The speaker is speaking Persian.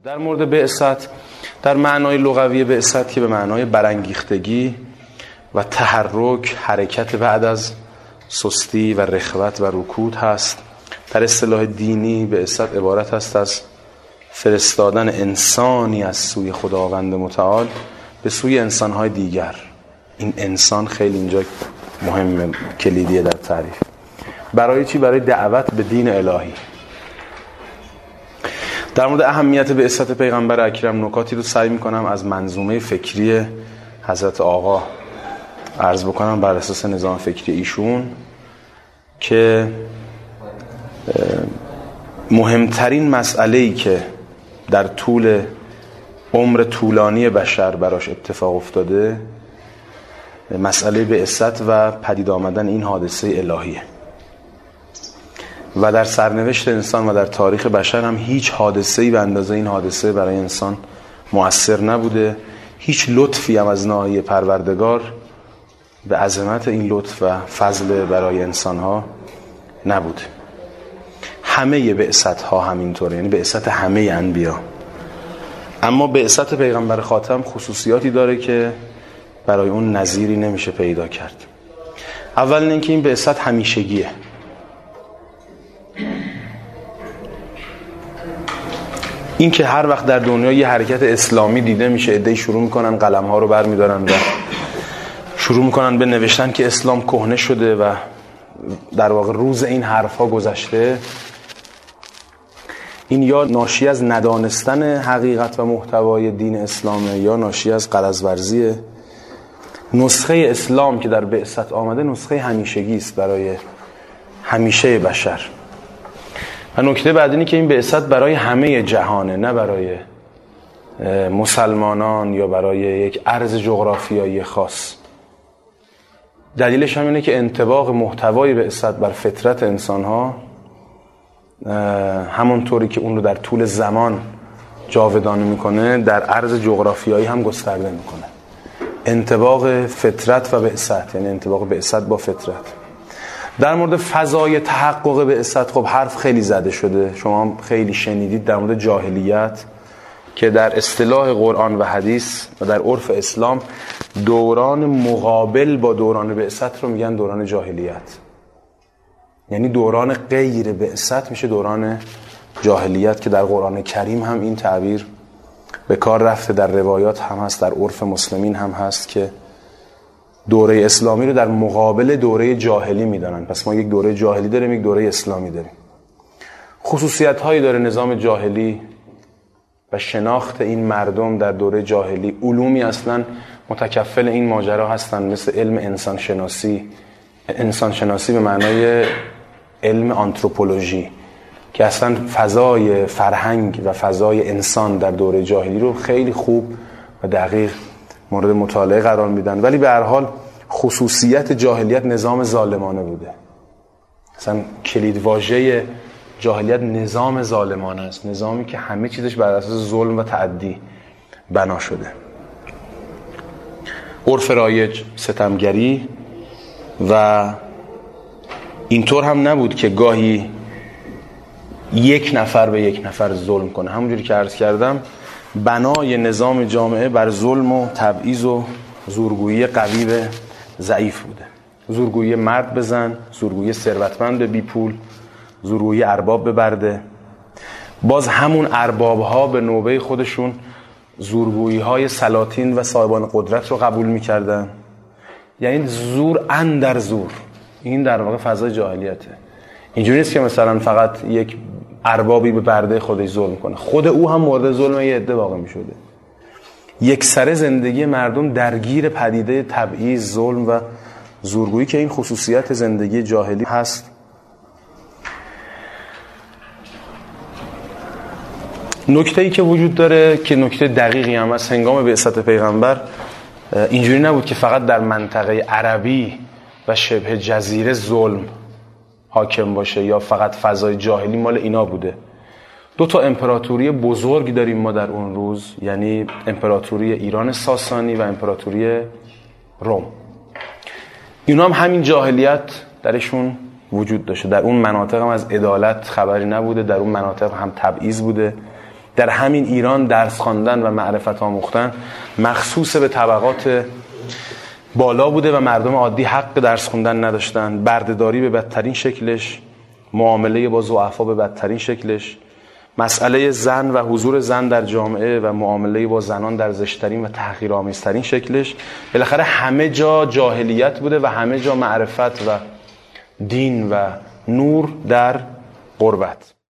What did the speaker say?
در مورد بعثت، در معنای لغوی بعثت که به معنای برانگیختگی و تحرک، حرکت بعد از سستی و رخوت و رکود هست. در اصطلاح دینی بعثت عبارت است از فرستادن انسانی از سوی خداوند متعال به سوی انسانهای دیگر. این انسان خیلی اینجا مهمه، کلیدیه در تعریف. برای چی؟ برای دعوت به دین الهی. در مورد اهمیت بعثت پیغمبر اکرم نکاتی رو سعی میکنم از منظومه فکری حضرت آقا عرض بکنم بر اساس نظام فکری ایشون که مهمترین مسئله‌ای که در طول عمر طولانی بشر براش اتفاق افتاده مسئله بعثت و پدید آمدن این حادثه الهیه و در سرنوشت انسان و در تاریخ بشر هم هیچ حادثه‌ای به اندازه این حادثه برای انسان مؤثر نبوده. هیچ لطفی هم از ناحیه پروردگار به عظمت این لطف و فضل برای انسان‌ها نبوده. همه بعثت‌ها همینطوره، یعنی بعثت همه انبیا. اما بعثت پیغمبر خاتم خصوصیاتی داره که برای اون نظیری نمیشه پیدا کرد. اول اینکه این بعثت همیشگیه. این که هر وقت در دنیا یه حرکت اسلامی دیده میشه، عده‌ای شروع میکنن قلم‌ها رو برمی‌دارن و شروع میکنن به نوشتن که اسلام کهنه شده و در واقع روز این حرف‌ها گذشته، این یا ناشی از ندانستن حقیقت و محتوای دین اسلامه یا ناشی از غرض‌ورزیه. نسخه اسلام که در بعثت آمده نسخه همیشگی است برای همیشه بشر. و نکته بعد اینه که این بعثت برای همه جهانه، نه برای مسلمانان یا برای یک ارض جغرافیایی خاص. دلیلش هم اینه که انطباق محتوای بعثت بر فطرت انسان‌ها همونطوری که اون رو در طول زمان جاودانه میکنه در ارض جغرافیایی هم گسترده میکنه. انطباق فطرت و بعثت، یعنی انطباق بعثت با فطرت. در مورد فضای تحقق بعثت خب حرف خیلی زده شده، شما خیلی شنیدید در مورد جاهلیت که در اصطلاح قرآن و حدیث و در عرف اسلام دوران مقابل با دوران بعثت رو میگن دوران جاهلیت. یعنی دوران غیر بعثت میشه دوران جاهلیت که در قرآن کریم هم این تعبیر به کار رفته، در روایات هم هست، در عرف مسلمین هم هست که دوره اسلامی رو در مقابل دوره جاهلی میدانن. پس ما یک دوره جاهلی داریم، یک دوره اسلامی داریم. خصوصیت هایی داره نظام جاهلی و شناخت این مردم در دوره جاهلی. علومی اصلا متکفل این ماجرا هستن مثل علم انسانشناسی، انسانشناسی به معنای علم آنتروپولوژی که اصلا فضای فرهنگ و فضای انسان در دوره جاهلی رو خیلی خوب و دقیق مورد مطالعه قرار میدن. ولی به هر حال خصوصیت جاهلیت نظام ظالمانه بوده. اصلا کلید واژه جاهلیت نظام ظالمانه است، نظامی که همه چیزش بر اساس ظلم و تعدی بنا شده. عرف رایج ستمگری و اینطور هم نبود که گاهی یک نفر به یک نفر ظلم کنه. همونجوری که عرض کردم بنای نظام جامعه بر ظلم و تبعیض و زورگویی قوی به ضعیف بوده. زورگویی مرد بزن، زورگویی ثروتمند به بی پول، زورگویی ارباب به برده. باز همون ارباب ها به نوبه خودشون زورگویی های سلاطین و صاحبان قدرت رو قبول میکردن. یعنی زور اندر زور. این در واقع فضای جاهلیته. اینجوری نیست که مثلا فقط یک اربابی به برده خودش ظلم کنه، خود او هم مورد ظلم یه عده واقع میشده. یک سر زندگی مردم درگیر پدیده تبعیض، ظلم و زورگویی که این خصوصیت زندگی جاهلی هست. نکته‌ای که وجود داره که نکته دقیقی هم هست هنگام بعثت پیغمبر، اینجوری نبود که فقط در منطقه عربی و شبه جزیره ظلم حاکم باشه یا فقط فضای جاهلی مال اینا بوده. دو تا امپراتوری بزرگ داریم ما در اون روز، یعنی امپراتوری ایران ساسانی و امپراتوری روم. اینا هم همین جاهلیت درشون وجود داشته. در اون مناطق هم از عدالت خبری نبوده، در اون مناطق هم تبعیض بوده، در همین ایران درس خواندن و معرفت آموختن مخصوص به طبقات بالا بوده و مردم عادی حق درس خوندن نداشتن. بردهداری به بدترین شکلش، معامله با ضعفا به بدترین شکلش، مسئله زن و حضور زن در جامعه و معامله با زنان در زشترین و تحقیرآمیزترین شکلش. بالاخره همه جا جاهلیت بوده و همه جا معرفت و دین و نور در غربت.